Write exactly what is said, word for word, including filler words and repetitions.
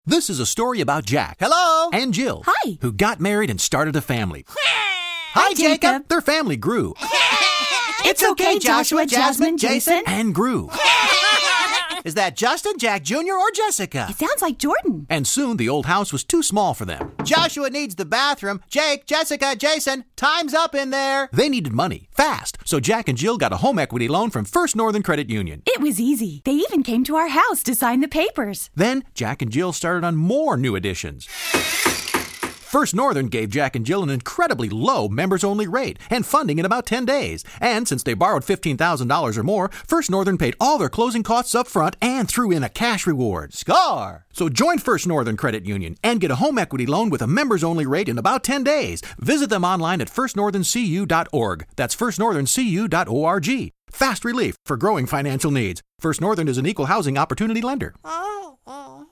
This is a story about Jack. Hello. And Jill. Hi. Who got married and started a family. Hi, Jacob. Jacob. Their family grew. It's okay, Joshua, Jasmine, Jason. And grew. Is that Justin, Jack Junior, or Jessica? It sounds like Jordan. And soon the old house was too small for them. Joshua needs the bathroom. Jake, Jessica, Jason, time's up in there. They needed money, fast. So Jack and Jill got a home equity loan from First Northern Credit Union. It was easy. They even came to our house to sign the papers. Then Jack and Jill started on more new additions. First Northern gave Jack and Jill an incredibly low members-only rate and funding in about ten days. And since they borrowed fifteen thousand dollars or more, First Northern paid all their closing costs up front and threw in a cash reward. Score! So join First Northern Credit Union and get a home equity loan with a members-only rate in about ten days. Visit them online at first northern c u dot org. That's first northern c u dot org. Fast relief for growing financial needs. First Northern is an equal housing opportunity lender. Oh, oh.